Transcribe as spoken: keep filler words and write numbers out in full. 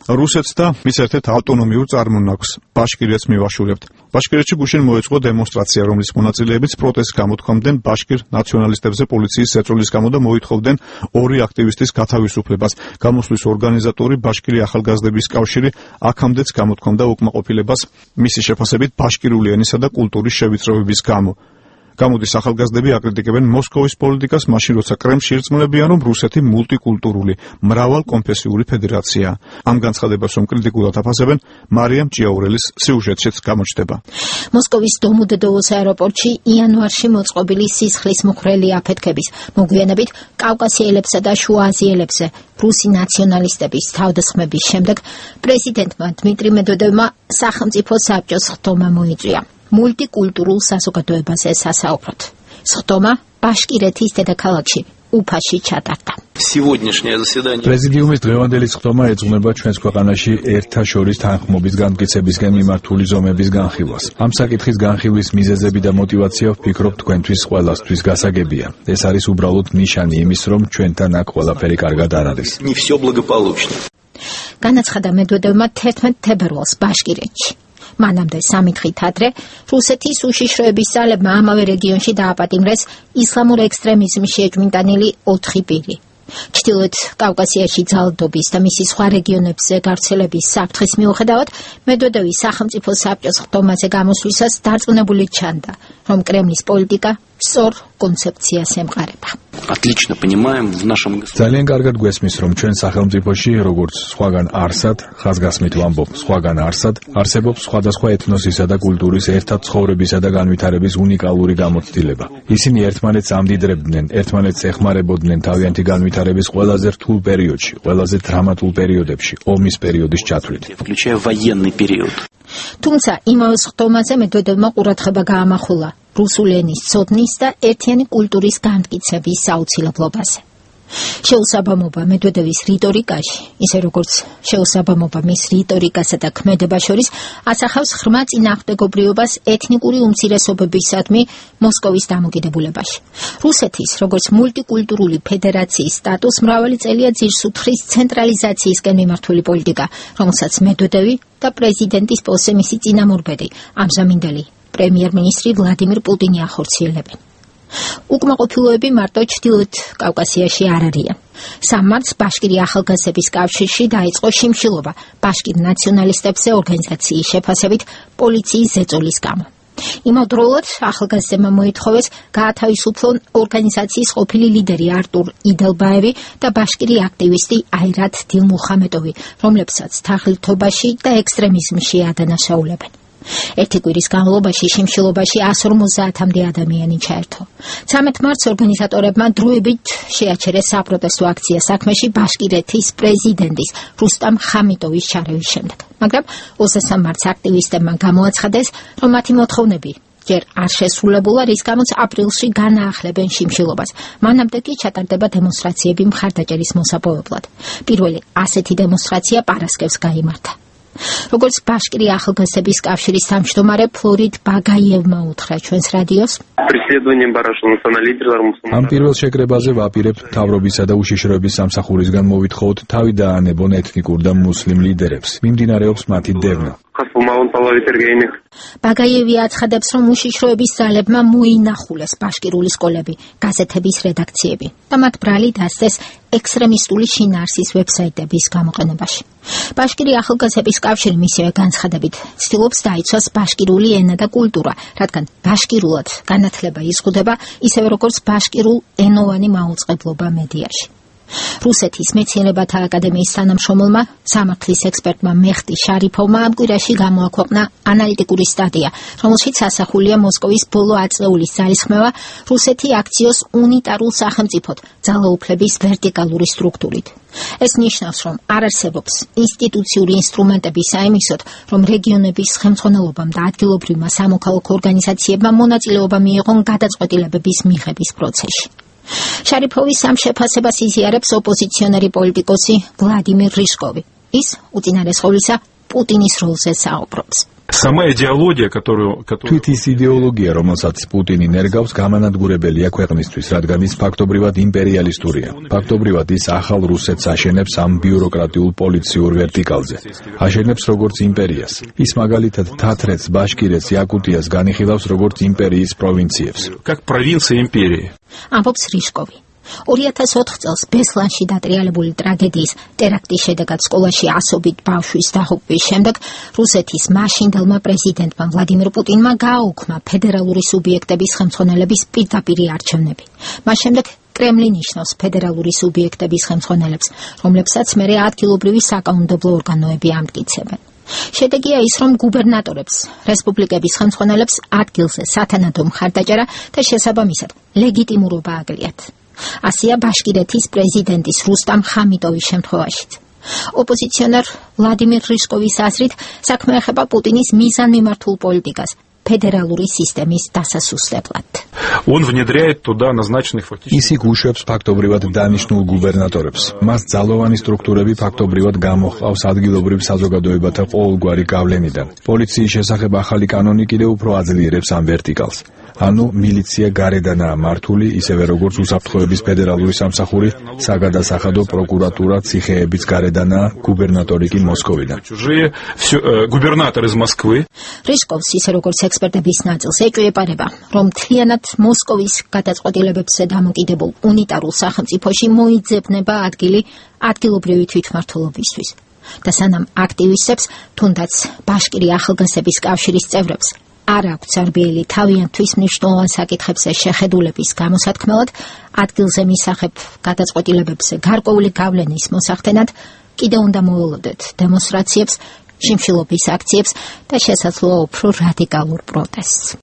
რუსეთს და მის ერთ-ერთ ავტონომიურ წარმონაქმნს ბაშკირეთს მივაშურებთ. ბაშკირეთში გუშინ მოეწყო დემონსტრაცია, რომლის მონაწილეებიც პროტესტს გამოთქვამდნენ ბაშკირ ნაციონალისტებზე პოლიციის ზეწოლის გამო და მოითხოვდნენ ორი აქტივისტის გათავისუფლებას. გამოსვლის ორგანიზატორი ბაშკირი ახალგაზრდების კავშირი აქამდეც გამოთქვამდა უკმაყოფილებას მისი შეფასებით ბაშკირული ენისა და კულტურის შევიწროების გამო. გამოდის ახალგაზრდები აკრიტიკებენ მოსკოვის პოლიტიკას, მაშინ როცა კრემლში ირწმუნებიან, რომ რუსეთი მულტიკულტურული, მრავალკონფესიური ფედერაციაა. ამ განცხადებას რომ კრიტიკულად აფასებენ, მარიამ ჭიაურელის სიუჟეტშიც გამოჩნდება. მოსკოვის დომოდედოვოს აეროპორტში იანვარში მოწყობილი სისხლის მუხრელი აფეთქების მოგვიანებით კავკასიელებსა და შუააზიელებზე რუსი ნაციონალისტების თავდასხმების შემდეგ პრეზიდენტმა დმიტრი მედვედევმა სახელმწიფო საბჭოს ხდომა მოიწვია. მულტიკულტურულ საზოგადოებაზე სასაუბროთ. სხდომა ბაშკირეთის დედაქალაქში უფაში ჩატარდა. პრეზიდიუმის დღევანდელი სხდომა ეძღვნება ჩვენს ქვეყანაში ერთა შორის თანხმობის განმტკიცებისკენ მიმართული ზომების განხილვას. ამ საკითხის განხილვის მიზეზები და მოტივაცია ვფიქრობ თქვენთვის ყველასთვის გასაგებია. ეს არის უბრალოდ ნიშანი იმის, რომ ჩვენთან აქ ყველაფერი კარგად არ არის. განაცხადა მედვედევმა თერთმეტ თებერვალს ბაშკირეთში. მანამდე სამი დღით ადრე რუსეთის უშიშროების ძალებმა ამავე რეგიონში დააპატიმრეს ისლამურ ექსტრემიზმში ეჭვმიტანილი ოთხი პირი. ჩრდილოეთ კავკასიაში ძალადობის და მისი სხვა რეგიონებზე გავრცელების საფრთხის მიუხედავად მედვედევის სახელმწიფო საბჭოს ხდომაზე გამოსვლისას დარწმუნებული ჩანდა, რომ კრემლის პოლიტიკა სწორ კონცეფციას ემყარება. ძალიან კარგად გვესმის, რომ ჩვენ სახელმწიფოში, როგორც სხვაგან არსად, ხაზგასმით ვამბობ, სხვაგან არსად, არსებობს სხვადასხვა ეთნოსისა და კულტურის ერთად ცხოვრებისა და განვითარების უნიკალური გამოცდილება. ისინი ერთმანეთს ამდიდრებდნენ, ერთმანეთს ეხმარებოდნენ თავიანთი განვითარების ყველაზე რთულ პერიოდში, ყველაზე დრამატულ პერიოდებში, ომის პერიოდის ჩათვლით. თუმცა იმავე სხდომაზე მედვედევმა ყურადღება გაამახვილა რუსული ენის ცოდნის და ერთიანი კულტურის განმტკიცების აუცილებლობაზე. შეუსაბამობა მედვედევის რიტორიკაში, ისე როგორც შეუსაბამობა მის რიტორიკასა და ქმედებას შორის, ასახავს ღრმა წინააღმდეგობრიობას ეთნიკური უმცირესობებისადმი მოსკოვის დამოკიდებულებაში. რუსეთის, როგორც მულტიკულტურული ფედერაციის სტატუს მრავალი წელია ძირს უთხრის ცენტრალიზაციისკენ მიმართული პოლიტიკა, რომელსაც მედვედევი და პრეზიდენტის პოსტზე მისი წინამორბედი, ამჟამინდელი პრემიერ-მინისტრი ვლადიმირ პუტინი ახორციელებენ. უკმაყოფილოები მარტო ჩრდილოეთ კავკასიაში არ არიან. სამ მარტს ბაშკირი ახალგაზრდების კავშირში დაიწყო შიმშილობა ბაშკირ ნაციონალისტებზე ორგანიზაციის შეფასებით პოლიციის ზეწოლის გამო. იმავდროულად ახალგაზრდებმა მოითხოვეს გაათავისუფლონ ორგანიზაციის ყოფილი ლიდერი არტურ იდელბაევი და ბაშკირი აქტივისტი აირათ დილმუხამედოვი, რომლებსაც თაღლითობაში და ექსტრემიზმში ადანაშაულებენ. ერთი კვირის განმავლობაში შიმშილობაში εκατს ორმოცდაათამდე ადამიანი ჩაერთო. ცამეტ მარტს ორგანიზატორებმა დროებით შეაჩერეს საპროტესტო აქცია საქმეში ბაშკირეთის პრეზიდენტის რუსტამ ხამიტოვის ჩარევის შემდეგ. მაგრამ ოცდასამ მარტს აქტივისტებმა გამოაცხადეს, რომ მათი მოთხოვნები ჯერ არ შესრულებულა, რის გამოც აპრილში განაახლებენ შიმშილობას. მანამდე კი ჩატარდება დემონსტრაციები მხარდაჭერის მოსაპოვებლად. პირველი ასეთი დემონსტრაცია პარასკევს გაიმართა. როგორც ბაშკირი ახალგაზრდების კავშირის თავმჯდომარე ფლორიდ ბაგაიევმა უთხრა ჩვენს რადიოს, ამ პირველ შეკრებაზე ვაპირებ მთავრობისა და უშიშროების სამსახურისგან მოვითხოვოთ თავი დაანებონ ეთნიკურ და მუსლიმ ლიდერებს. მიმდინარეობს მათი დევნა. ბაგაიევი აცხადებს, რომ უშიშროების ძალებმა მოინახულეს ბაშკირული სკოლები, გაზეთების რედაქციები და მათ ბრალი დასცეს ექსტრემისტული შინაარსის ვებსაიტების გამოყენებაში. ბაშკირი ახალგაზრდების კავშირი მისივე განცხადებით ცდილობს დაიცვას ბაშკირული ენა და კულტურა, რადგან ბაშკირულად განათლება იზღუდება ისევე როგორც ბაშკირულ ენოვანი მაუწყებლობა მედიაში. რუსეთის მეცნიერებათა აკადემიის თანამშრომელმა სამართლის ექსპერტმა მეხტი შარიფოვმა ამ კვირაში გამოაქვეყნა ანალიტიკური სტატია, რომელშიც ასახულია მოსკოვის ბოლო ათწლეულის ძალისხმევა რუსეთი აქციოს უნიტარულ სახელმწიფოდ ძალაუფლების ვერტიკალური სტრუქტურით. ეს ნიშნავს, რომ არ არსებობს ინსტიტუციური ინსტრუმენტები საიმისოდ, რომ რეგიონების ხელმძღვანელობამ და ადგილობრივმა სამოქალაქო ორგანიზაციებმა მონაწილეობა მიიღონ გადაწყვეტილებების მიღების პროცესში. შარიფოვის ამ შეფასებას იზიარებს ოპოზიციონერი პოლიტიკოსი ვლადიმირ რიშკოვი. ის უწინარეს ყოვლისა პუტინის როლზე საუბრობს. Сама идеология, которую... Თვით ის იდეოლოგია, რომელსაც პუტინი ნერგავს, გამანადგურებელია ქვეყნისთვის, რადგან ის ფაქტობრივად იმპერიალისტურია. ფაქტობრივად ის ახალ რუსეთს აშენებს ამ ბიუროკრატიულ პოლიციურ ვერტიკალზე. აშენებს როგორც იმპერიას. ის მაგალითად თათრეთს, ბაშკირეთს, იაკუტიას განიხილავს როგორც იმპერიის პროვინციებს. Как провинция империи. ამბობს რიშკოვი. ორი ათას ოთხ წელს ბესლანში დატრიალებული ტრაგედიის ტერაქტის შედეგად სკოლაში ასობით ბავშვის დაღუპვის შემდეგ რუსეთის მაშინდელმა პრეზიდენტმა ვლადიმირ პუტინმა გააუქმა ფედერალური სუბიექტების ხელმძღვანელების პირდაპირი არჩევნები. მას შემდეგ კრემლი ნიშნავს ფედერალური სუბიექტების ხელმძღვანელებს, რომლებსაც მერე ადგილობრივი საკანონმდებლო ორგანოები ამტკიცებენ. შედეგია ის, რომ გუბერნატორებს, რესპუბლიკების ხელმძღვანელებს ადგილზე სათანადო მხარდაჭერა და შესაბამისად ლეგიტიმურობა აკლიათ. ასია ბაშკირეთის პრეზიდენტის რუსტამ ხამიტოვის შემთხვევაშიც. ოპოზიციონერ ვლადიმირ რიშკოვის აზრით, საქმე ეხება პუტინის მიზანმიმართულ პოლიტიკას ფედერალური სისტემის დასასუსტებლად. Он внедряет туда назначенных фактически. ის იქ უშვებს ფაქტობრივად დანიშნულ გუბერნატორებს. მას ძალოვანი სტრუქტურები ფაქტობრივად გამოჰყავს ადგილობრივ საზოგადოებათა ყოველგვარი გავლენიდან. პოლიციის შესახებ ახალი კანონი კიდევ უფრო აძლიერებს ამ ვერტიკალს. ანუ მილიცია გარედანაა მართული, ისევე როგორც უსაფრთხოების ფედერალური სამსახური, საგადასახადო პროკურატურა ციხეებიც გარედანაა, გუბერნატორი კი მოსკოვიდან. Губернатор из Москвы. რიშკოვს ისე როგორც ექსპერტების ნაწილს ეჭვიეპარება, რომ მთლიანად მოსკოვის გადაწყვეტილებებზე დამოკიდებულ უნიტარულ სახელმწიფოში მოიძებნება ადგილი ადგილობრივი თვითმმართველობისთვის. და სანამ აქტივისტებს, თუნდაც ბაშკირი ახალგაზრდების კავშირის წევრებს არ აქვს არბიელი თავიანთვის მნიშვნელოვან საკითხებზე შეხედულების გამოსათქმელად, ადგილზე მისაღებ გადაწყვეტილებებზე გარკვეული გავლენის მოსახდენად, კიდევ უნდა მოველოდეთ დემონსტრაციებს, შიმშილობის აქციებს და შესაძლოა უფრო რადიკალურ პროტესტს.